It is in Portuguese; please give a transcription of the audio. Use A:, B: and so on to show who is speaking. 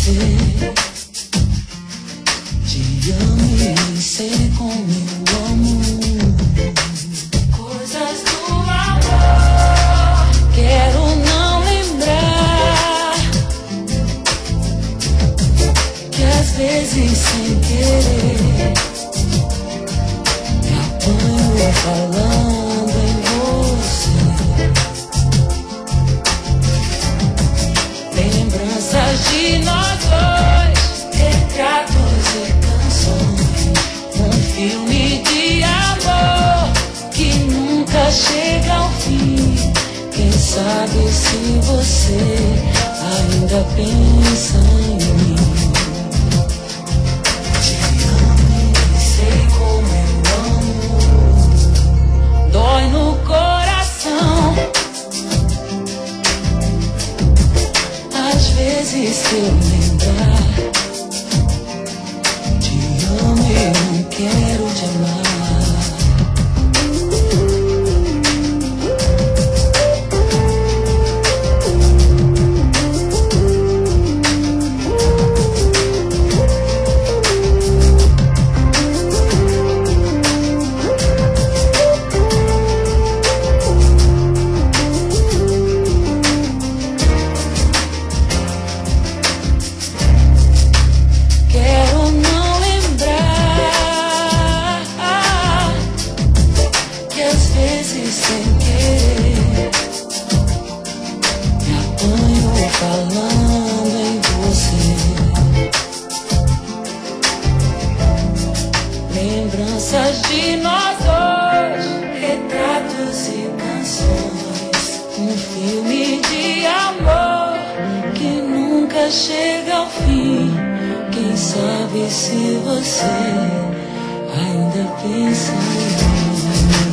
A: você. Te amo e nem sei como eu amo. Coisas do amor, quero não lembrar que às vezes sem querer me apanho falando em você. Lembranças de nós dois, retratos e canções, um filme de amor que nunca chega ao fim. Quem sabe se você ainda pensa em mim. Te amo e nem sei como eu amo. Dói no coração. Às vezes se eu lembrar, te amo e eu não quero te amar. Quero não lembrar que às vezes sem querer me apanho falando em você. Lembranças de nós dois, retratos e canções, um filme de amor que nunca chega ao fim. Quem sabe se você ainda pensa em mim.